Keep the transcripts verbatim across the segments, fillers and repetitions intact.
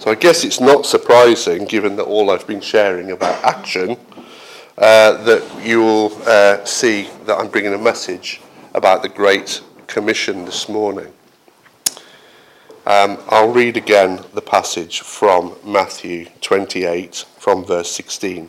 So I guess it's not surprising, given that all I've been sharing about action, uh, that you will uh, see that I'm bringing a message about the Great Commission this morning. Um, I'll read again the passage from Matthew twenty-eight, from verse sixteen.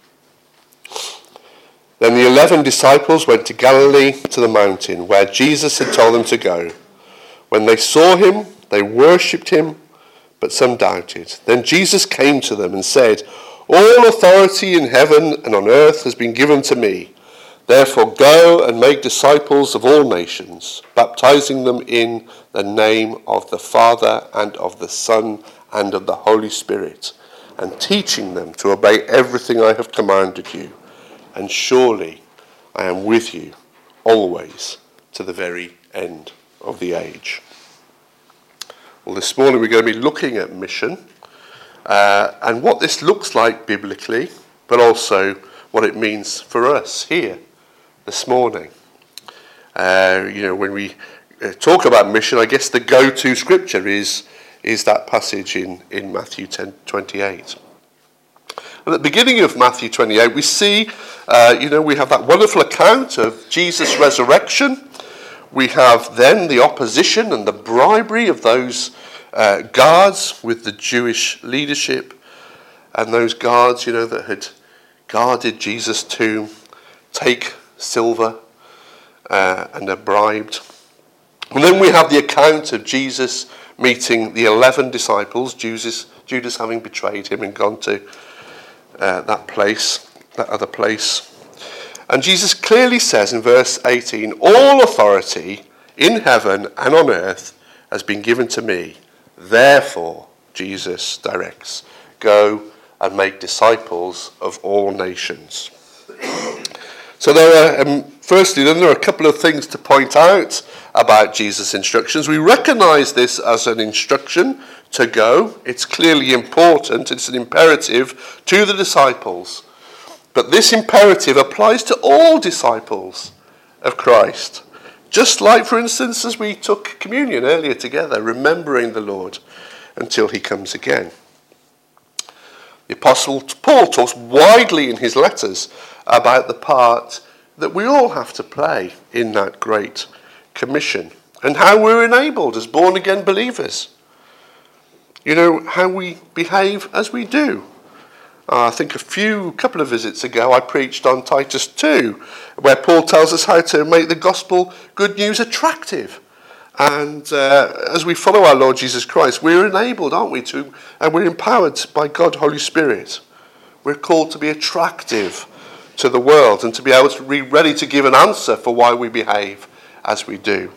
Then the eleven disciples went to Galilee, to the mountain where Jesus had told them to go. When they saw him, they worshipped him, but some doubted. Then Jesus came to them and said, "All authority in heaven and on earth has been given to me. Therefore go and make disciples of all nations, baptizing them in the name of the Father and of the Son and of the Holy Spirit, and teaching them to obey everything I have commanded you. And surely I am with you always to the very end of the age." Well, this morning we're going to be looking at mission uh, and what this looks like biblically, but also what it means for us here this morning. Uh, you know, when we uh, talk about mission, I guess the go-to scripture is is that passage in, in Matthew ten twenty-eight. At the beginning of Matthew twenty-eight, we see, uh, you know, we have that wonderful account of Jesus' resurrection. We have then the opposition and the bribery of those uh, guards with the Jewish leadership, and those guards, you know, that had guarded Jesus' tomb, take silver uh, and are bribed. And then we have the account of Jesus meeting the eleven disciples, Judas, Judas having betrayed him and gone to uh, that place, that other place. And Jesus clearly says in verse eighteen, "All authority in heaven and on earth has been given to me. Therefore," Jesus directs, "go and make disciples of all nations." So there are, um, firstly, then there are a couple of things to point out about Jesus' instructions. We recognize this as an instruction to go. It's clearly important. It's an imperative to the disciples. But this imperative applies to all disciples of Christ. Just like, for instance, as we took communion earlier together, remembering the Lord until he comes again. The Apostle Paul talks widely in his letters about the part that we all have to play in that Great Commission and how we're enabled as born-again believers. You know, how we behave as we do. Uh, I think a few, couple of visits ago, I preached on Titus two, where Paul tells us how to make the gospel good news attractive. And uh, as we follow our Lord Jesus Christ, we're enabled, aren't we, to, and we're empowered by God, Holy Spirit. We're called to be attractive to the world and to be able to be ready to give an answer for why we behave as we do.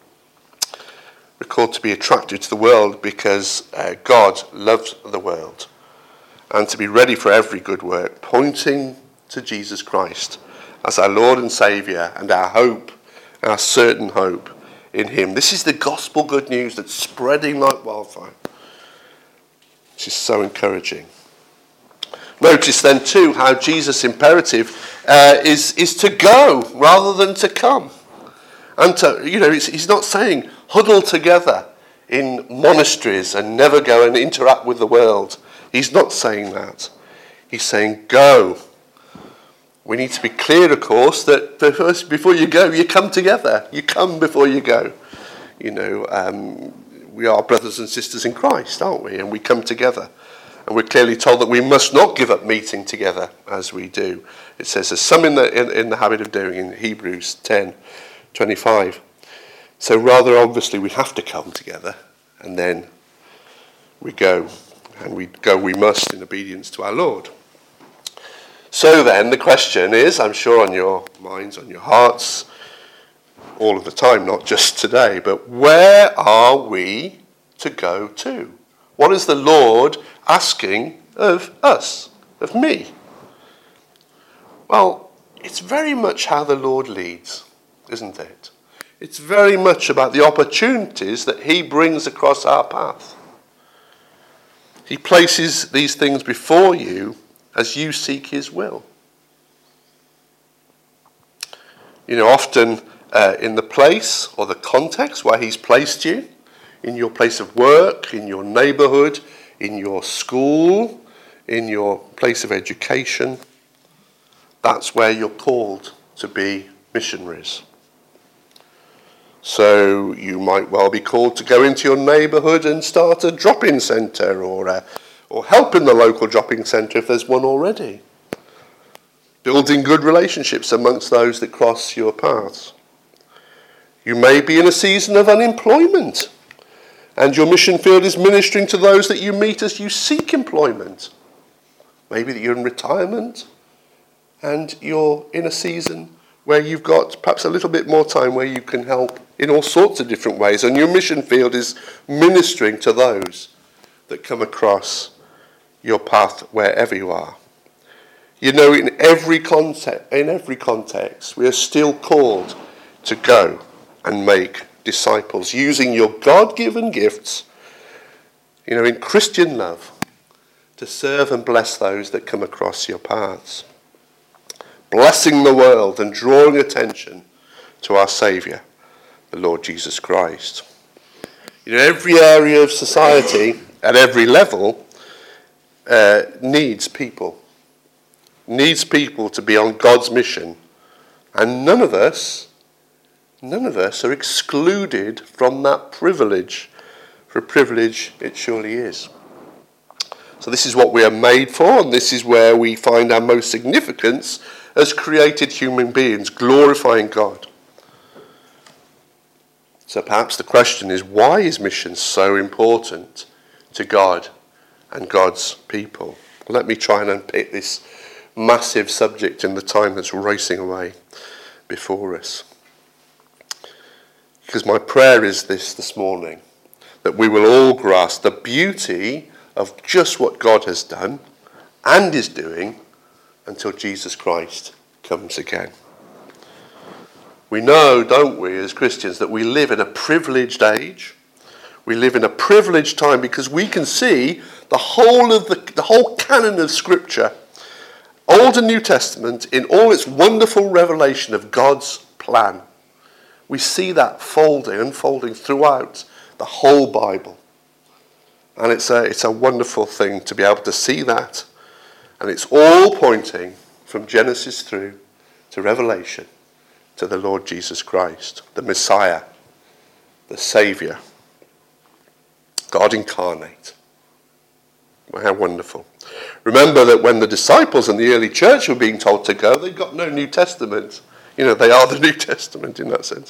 We're called to be attractive to the world because uh, God loves the world, and to be ready for every good work, pointing to Jesus Christ as our Lord and Saviour and our hope, our certain hope in him. This is the gospel good news that's spreading like wildfire, which is so encouraging. Notice then too how Jesus' imperative uh, is, is to go rather than to come. And to, you know, he's not saying huddle together in monasteries and never go and interact with the world. He's not saying that. He's saying go. We need to be clear, of course, that first, before you go, you come together. You come before you go. You know, um, we are brothers and sisters in Christ, aren't we? And we come together. And we're clearly told that we must not give up meeting together as we do. It says there's some in the, in, in the habit of doing in Hebrews ten twenty-five. So rather, obviously, we have to come together, and then we go. And we go, we must, in obedience to our Lord. So then, the question is, I'm sure on your minds, on your hearts, all of the time, not just today, but where are we to go to? What is the Lord asking of us, of me? Well, it's very much how the Lord leads, isn't it? It's very much about the opportunities that he brings across our path. He places these things before you as you seek his will. You know, often uh, in the place or the context where he's placed you, in your place of work, in your neighbourhood, in your school, in your place of education. That's where you're called to be missionaries. So you might well be called to go into your neighbourhood and start a drop-in centre, or a, or help in the local drop-in centre if there's one already. Building good relationships amongst those that cross your paths. You may be in a season of unemployment, and your mission field is ministering to those that you meet as you seek employment. Maybe that you're in retirement, and you're in a season where you've got perhaps a little bit more time where you can help in all sorts of different ways, and your mission field is ministering to those that come across your path wherever you are. You know, in every context, in every context, we are still called to go and make disciples, using your God-given gifts, you know, in Christian love, to serve and bless those that come across your paths. Blessing the world and drawing attention to our Saviour, the Lord Jesus Christ. You know, every area of society, at every level, uh, needs people. Needs people to be on God's mission. And none of us, none of us are excluded from that privilege. For a privilege it surely is. So this is what we are made for, and this is where we find our most significance as created human beings, glorifying God. So perhaps the question is, why is mission so important to God and God's people? Let me try and unpick this massive subject in the time that's racing away before us. Because my prayer is this this morning, that we will all grasp the beauty of just what God has done and is doing until Jesus Christ comes again. We know, don't we, as Christians, that we live in a privileged age. We live in a privileged time because we can see the whole of the, the whole canon of Scripture, Old and New Testament, in all its wonderful revelation of God's plan. We see that folding, unfolding throughout the whole Bible. And it's a, it's a wonderful thing to be able to see that. And it's all pointing from Genesis through to Revelation to the Lord Jesus Christ, the Messiah, the Saviour, God incarnate. Well, how wonderful. Remember that when the disciples and the early church were being told to go, they got no New Testament. You know, they are the New Testament in that sense.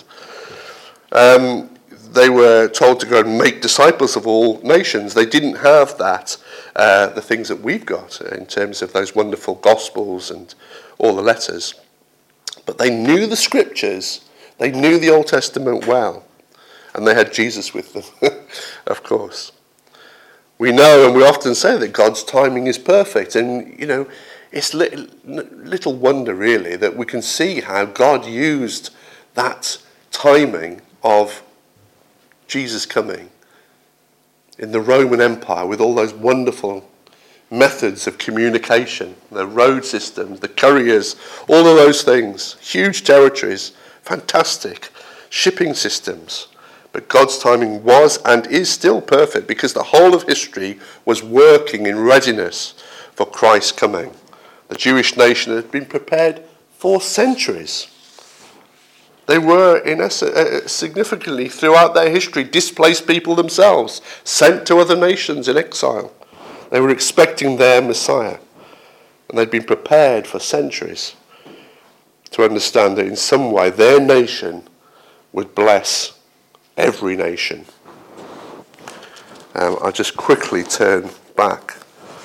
Um, they were told to go and make disciples of all nations. They didn't have that, uh, the things that we've got in terms of those wonderful Gospels and all the letters. But they knew the Scriptures. They knew the Old Testament well. And they had Jesus with them, of course. We know, and we often say that God's timing is perfect. And, you know, it's little, little wonder, really, that we can see how God used that timing of Jesus coming in the Roman Empire with all those wonderful methods of communication, the road systems, the couriers, all of those things, huge territories, fantastic shipping systems. But God's timing was and is still perfect because the whole of history was working in readiness for Christ's coming. The Jewish nation had been prepared for centuries. They were, in essence, significantly throughout their history, displaced people themselves, sent to other nations in exile. They were expecting their Messiah, and they'd been prepared for centuries to understand that in some way their nation would bless every nation. Um, I'll just quickly turn back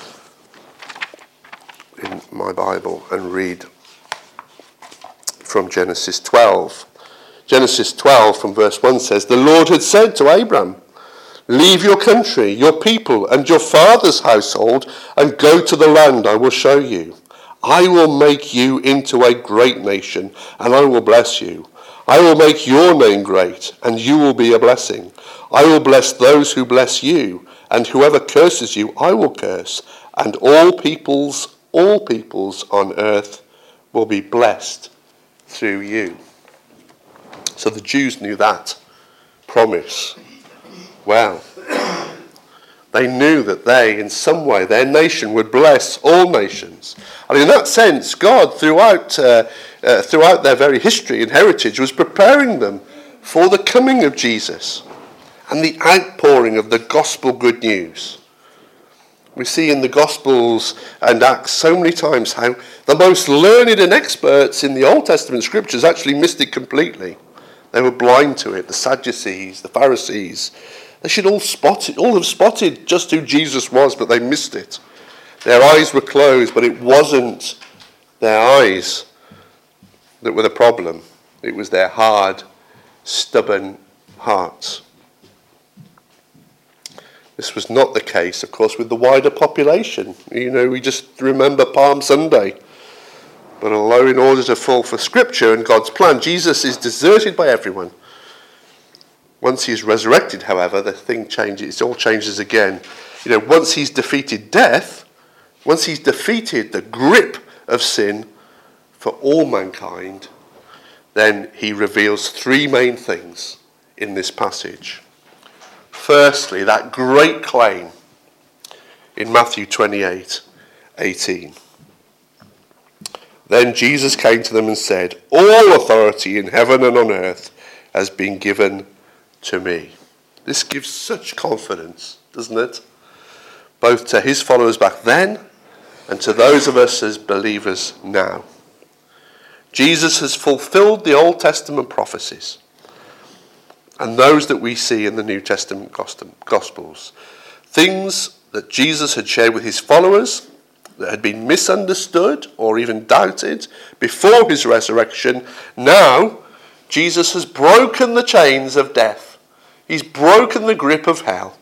in my Bible and read from Genesis twelve. Genesis twelve from verse one says, "The Lord had said to Abram, 'Leave your country, your people, and your father's household, and go to the land I will show you. I will make you into a great nation, and I will bless you. I will make your name great, and you will be a blessing. I will bless those who bless you, and whoever curses you I will curse, and all peoples, all peoples on earth will be blessed through you.'" So the Jews knew that promise well. They knew that they, in some way, their nation would bless all nations. And in that sense, God, throughout, uh, uh, throughout their very history and heritage, was preparing them for the coming of Jesus and the outpouring of the gospel good news. We see in the Gospels and Acts so many times how the most learned and experts in the Old Testament scriptures actually missed it completely. They were blind to it. The Sadducees, the Pharisees, they should all spot it, all have spotted just who Jesus was, but they missed it. Their eyes were closed, but it wasn't their eyes that were the problem. It was their hard, stubborn hearts. This was not the case, of course, with the wider population. You know, we just remember Palm Sunday. But although in order to fulfill Scripture and God's plan, Jesus is deserted by everyone. Once he is resurrected, however, the thing changes. It all changes again. You know, once he's defeated death, once he's defeated the grip of sin for all mankind, then he reveals three main things in this passage. Firstly, that great claim in Matthew twenty-eight eighteen. Then Jesus came to them and said, "All authority in heaven and on earth has been given to me." This gives such confidence, doesn't it? Both to his followers back then and to those of us as believers now. Jesus has fulfilled the Old Testament prophecies and those that we see in the New Testament Gospels. Things that Jesus had shared with his followers that had been misunderstood or even doubted before his resurrection. Now, Jesus has broken the chains of death. He's broken the grip of hell.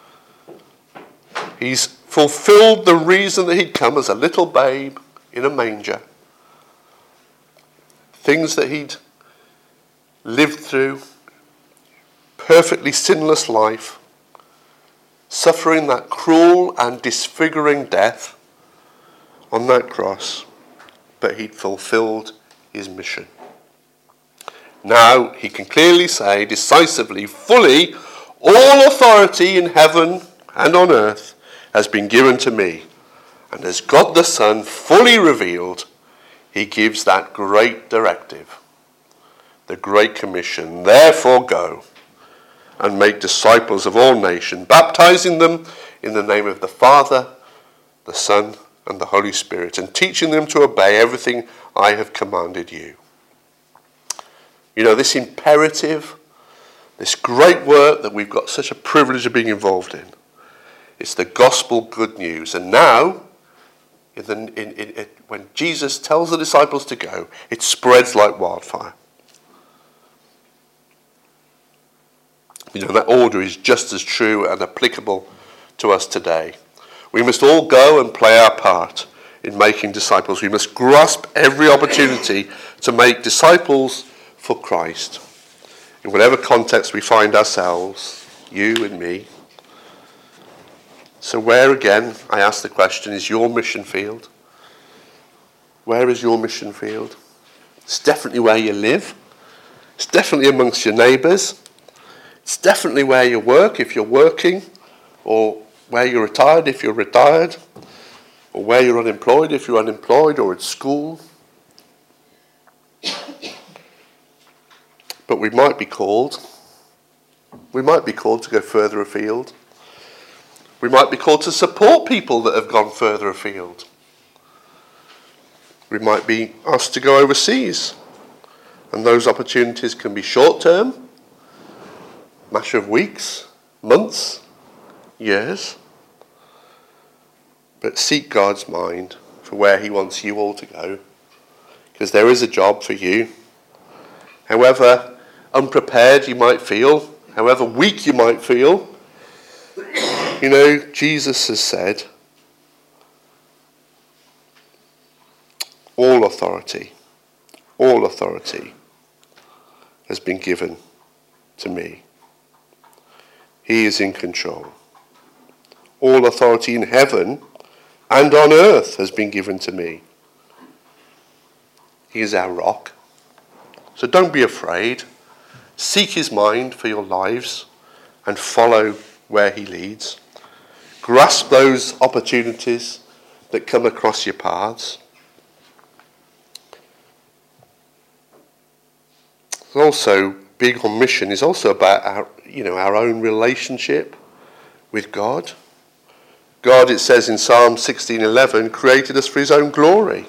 He's fulfilled the reason that he'd come as a little babe in a manger. Things that he'd lived through, perfectly sinless life, suffering that cruel and disfiguring death on that cross, but he'd fulfilled his mission. Now he can clearly say, decisively, fully, all authority in heaven and on earth has been given to me. And as God the Son fully revealed, he gives that great directive, the Great Commission. Therefore go and make disciples of all nations, baptizing them in the name of the Father, the Son, and the Holy Spirit, and teaching them to obey everything I have commanded you. You know, this imperative, this great work that we've got such a privilege of being involved in, it's the gospel good news. And now, in the, in, in, in, when Jesus tells the disciples to go, it spreads like wildfire. You know, that order is just as true and applicable to us today. We must all go and play our part in making disciples. We must grasp every opportunity to make disciples for Christ, in whatever context we find ourselves, you and me. So where, again, I ask the question, is your mission field? Where is your mission field? It's definitely where you live. It's definitely amongst your neighbours. It's definitely where you work if you're working, or where you're retired if you're retired, or where you're unemployed if you're unemployed, or at school. But we might be called, we might be called to go further afield. We might be called to support people that have gone further afield. We might be asked to go overseas. And those opportunities can be short-term, matter of weeks, months, years. But seek God's mind for where he wants you all to go, because there is a job for you. However unprepared you might feel, however weak you might feel, you know, Jesus has said, all authority, all authority has been given to me. He is in control. All authority in heaven and on earth has been given to me. He is our rock. So don't be afraid. Seek his mind for your lives and follow where he leads. grasp those opportunities that come across your paths. Also, being on mission is also about our, you know, our own relationship with God. God, it says in Psalm sixteen eleven, created us for his own glory.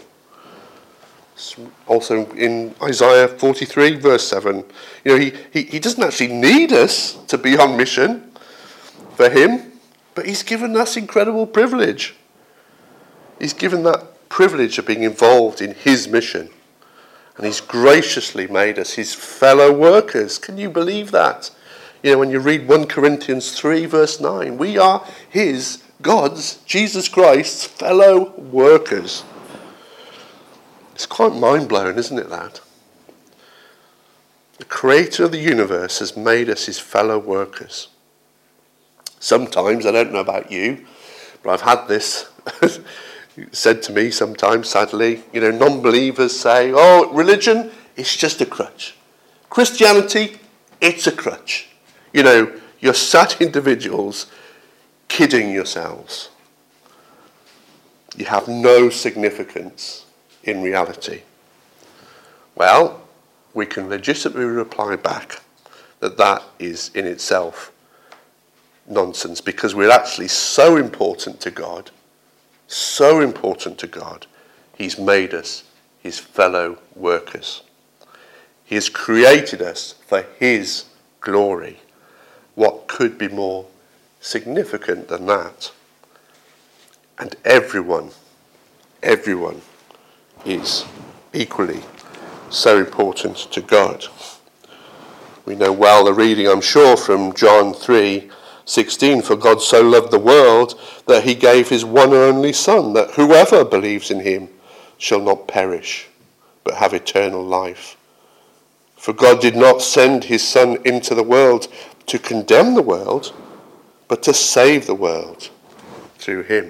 Also in Isaiah forty-three, verse seven, you know, he, he, he doesn't actually need us to be on mission for him, but he's given us incredible privilege. He's given that privilege of being involved in his mission. And he's graciously made us his fellow workers. Can you believe that? You know, when you read First Corinthians three, verse nine, we are his, God's, Jesus Christ's fellow workers. It's quite mind-blowing, isn't it, that? The creator of the universe has made us his fellow workers. Sometimes, I don't know about you, but I've had this said to me sometimes, sadly, you know, non-believers say, oh, religion, it's just a crutch. Christianity, it's a crutch. You know, you're sad individuals kidding yourselves. You have no significance in reality. Well, we can legitimately reply back that that is in itself nonsense, because we're actually so important to God, so important to God, he's made us his fellow workers. He has created us for his glory. What could be more significant than that? And everyone, everyone is equally so important to God. We know well the reading, I'm sure, from John three sixteen, for God so loved the world that he gave his one and only Son, that whoever believes in him shall not perish, but have eternal life. For God did not send his Son into the world to condemn the world, but to save the world through him.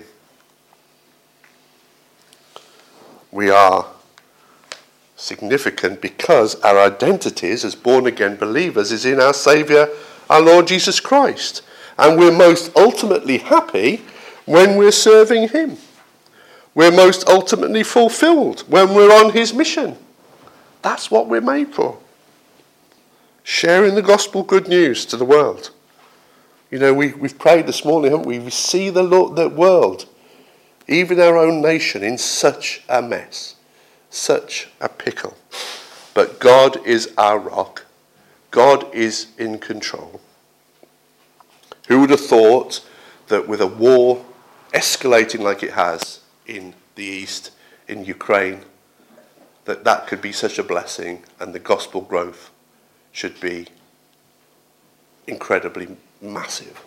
We are significant because our identities as born-again believers is in our Saviour, our Lord Jesus Christ. And we're most ultimately happy when we're serving him. We're most ultimately fulfilled when we're on his mission. That's what we're made for. Sharing the gospel good news to the world. You know, we, we've prayed this morning, haven't we? We see the, Lord, the world, even our own nation, in such a mess, such a pickle. But God is our rock. God is in control. Who would have thought that with a war escalating like it has in the east, in Ukraine, that that could be such a blessing and the gospel growth should be incredibly massive.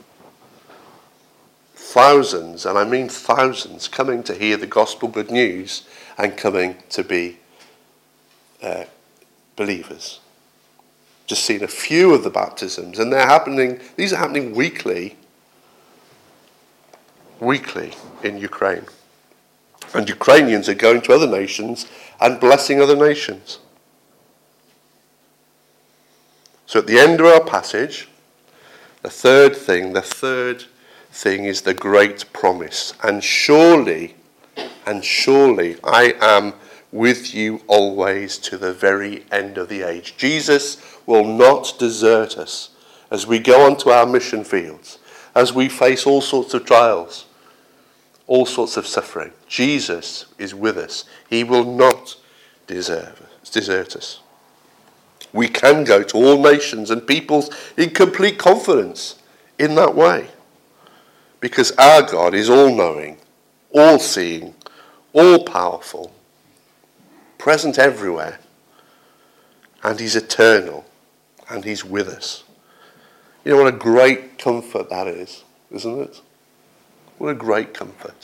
Thousands, and I mean thousands, coming to hear the gospel good news and coming to be uh, believers. Just seen a few of the baptisms, and they're happening, these are happening weekly, weekly in Ukraine. And Ukrainians are going to other nations and blessing other nations. So at the end of our passage, the third thing, the third thing is the great promise. And surely, and surely I am with you always to the very end of the age. Jesus will not desert us as we go onto our mission fields, as we face all sorts of trials, all sorts of suffering. Jesus is with us. He will not desert, desert us. We can go to all nations and peoples in complete confidence in that way, because our God is all-knowing, all-seeing, all-powerful, present everywhere, and he's eternal, and he's with us. You know what a great comfort that is, isn't it? What a great comfort.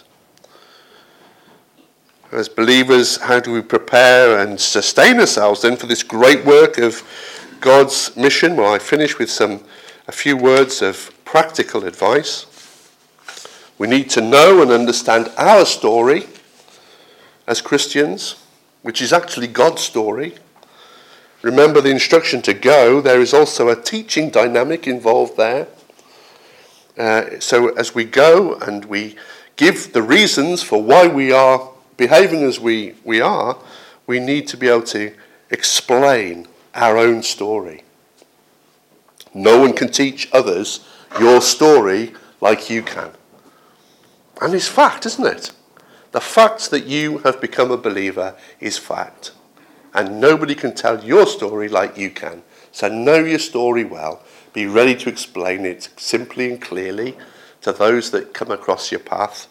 As believers, how do we prepare and sustain ourselves then for this great work of God's mission? Well, I finish with some a few words of practical advice. We need to know and understand our story as Christians, which is actually God's story. Remember the instruction to go. There is also a teaching dynamic involved there. Uh, so as we go and we give the reasons for why we are behaving as we, we are, we need to be able to explain our own story. No one can teach others your story like you can. And it's fact, isn't it? The fact that you have become a believer is fact. And nobody can tell your story like you can. So know your story well. Be ready to explain it simply and clearly to those that come across your path.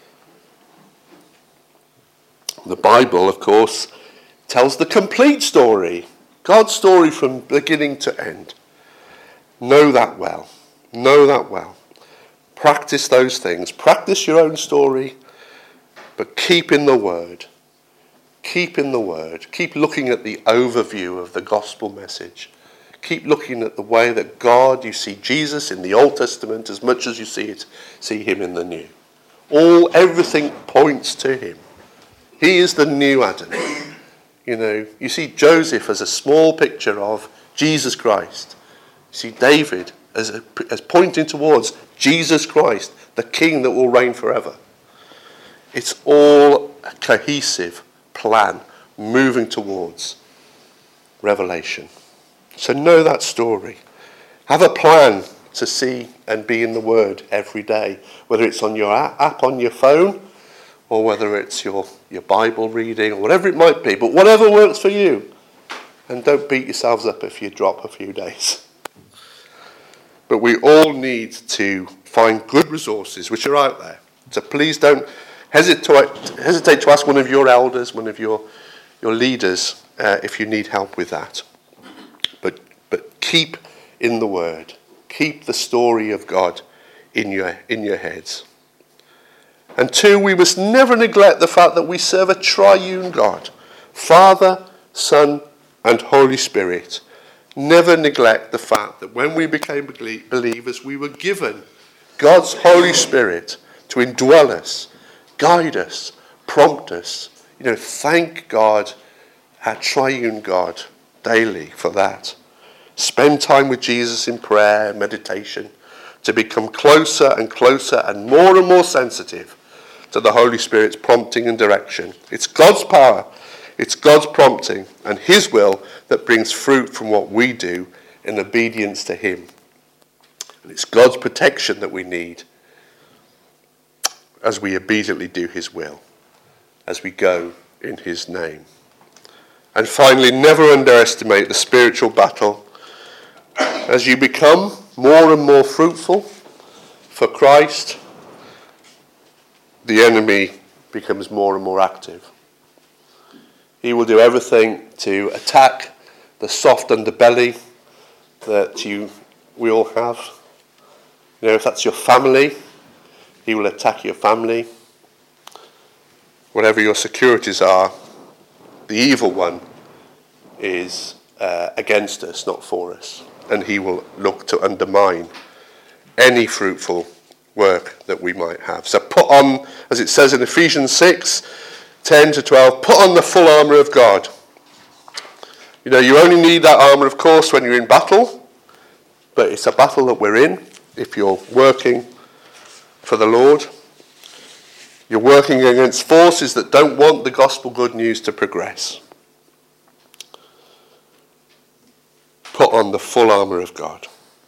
The Bible, of course, tells the complete story. God's story from beginning to end. Know that well. Know that well. Practice those things. Practice your own story, but keep in the Word. Keep in the Word. Keep looking at the overview of the gospel message. Keep looking at the way that God, you see Jesus in the Old Testament as much as you see it, see him in the New. All, everything points to him. He is the new Adam. You know, you see Joseph as a small picture of Jesus Christ. You see David as, a, as pointing towards Jesus Christ, the King that will reign forever. It's all a cohesive plan moving towards Revelation. So know that story. Have a plan to see and be in the Word every day, whether it's on your app on your phone or whether it's your, your Bible reading or whatever it might be. But whatever works for you. And don't beat yourselves up if you drop a few days. But we all need to find good resources which are out there. So please don't hesitate, hesitate to ask one of your elders, one of your, your leaders, uh, if you need help with that. But but keep in the Word. Keep the story of God in your in your heads. And two, we must never neglect the fact that we serve a triune God, Father, Son, and Holy Spirit. Never neglect the fact that when we became believers, we were given God's Holy Spirit to indwell us, guide us, prompt us. You know, thank God, our triune God, daily for that. Spend time with Jesus in prayer and meditation to become closer and closer and more and more sensitive to the Holy Spirit's prompting and direction. It's God's power, it's God's prompting and his will that brings fruit from what we do in obedience to him. And it's God's protection that we need as we obediently do his will, as we go in his name. And finally, never underestimate the spiritual battle. As you become more and more fruitful for Christ, the enemy becomes more and more active. He will do everything to attack the soft underbelly that you we all have. You know, if that's your family, he will attack your family. Whatever your securities are, the evil one is uh, against us, not for us. And he will look to undermine any fruitful work that we might have. So put on, as it says in Ephesians six, ten to twelve, put on the full armour of God. You know, you only need that armour, of course, when you're in battle. But it's a battle that we're in if you're working for the Lord. You're working against forces that don't want the gospel good news to progress. Put on the full armour of God.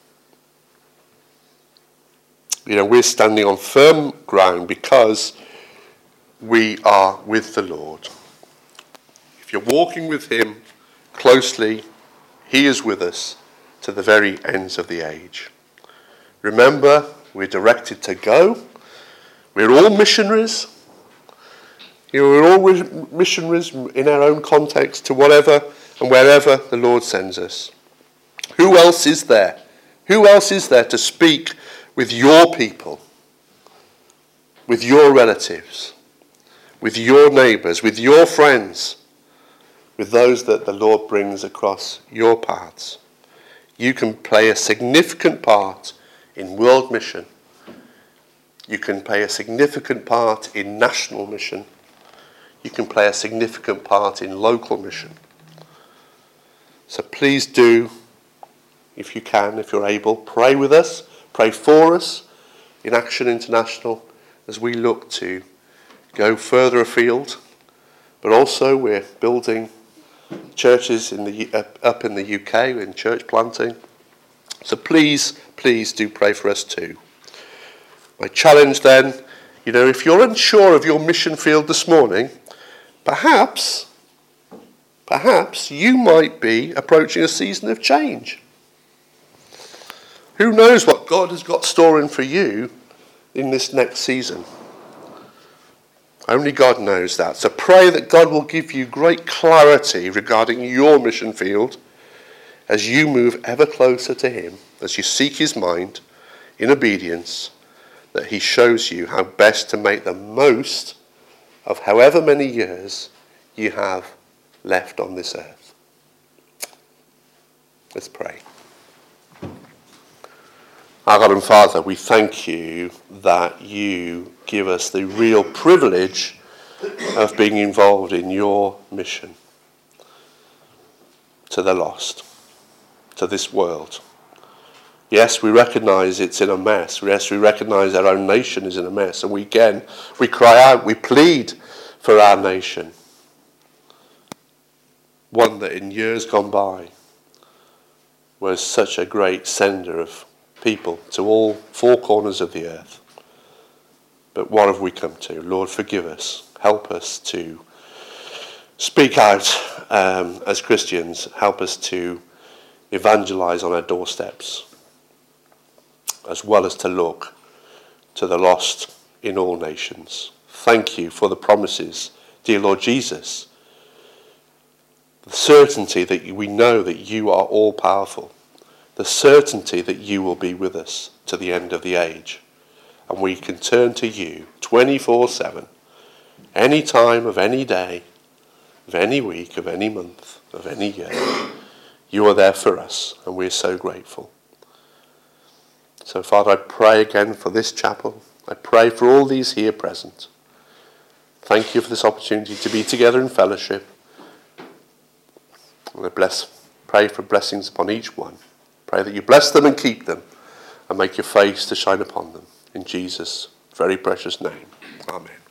You know, we're standing on firm ground because we are with the Lord. If you're walking with him closely, he is with us to the very ends of the age. Remember, we're directed to go. We're all missionaries. You know, we're all missionaries in our own context to whatever and wherever the Lord sends us. Who else is there? Who else is there to speak with your people, with your relatives, with your neighbours, with your friends, with those that the Lord brings across your paths? You can play a significant part in world mission. You can play a significant part in national mission. You can play a significant part in local mission. So please do, if you can, if you're able, pray with us, pray for us, in Action International as we look to go further afield, but also we're building churches in the up, up in the U K in church planting. So please, please do pray for us too. My challenge then, you know, if you're unsure of your mission field this morning, perhaps, perhaps you might be approaching a season of change. Who knows what God has got storing for you in this next season? Only God knows that. So pray that God will give you great clarity regarding your mission field as you move ever closer to him, as you seek his mind in obedience, that he shows you how best to make the most of however many years you have left on this earth. Let's pray. Our God and Father, we thank you that you give us the real privilege of being involved in your mission to the lost, to this world. Yes, we recognise it's in a mess. Yes, we recognise our own nation is in a mess. And we again, we cry out, we plead for our nation. One that in years gone by was such a great sender of people to all four corners of the earth. But what have we come to? Lord, forgive us. Help us to speak out um, as Christians. Help us to evangelize on our doorsteps, as well as to look to the lost in all nations. Thank you for the promises, dear Lord Jesus. The certainty that we know that you are all powerful. The certainty that you will be with us to the end of the age. And we can turn to you twenty-four seven, any time of any day, of any week, of any month, of any year. You are there for us, and we're so grateful. So, Father, I pray again for this chapel. I pray for all these here present. Thank you for this opportunity to be together in fellowship. And I bless, pray for blessings upon each one. Pray that you bless them and keep them and make your face to shine upon them. In Jesus' very precious name. Amen.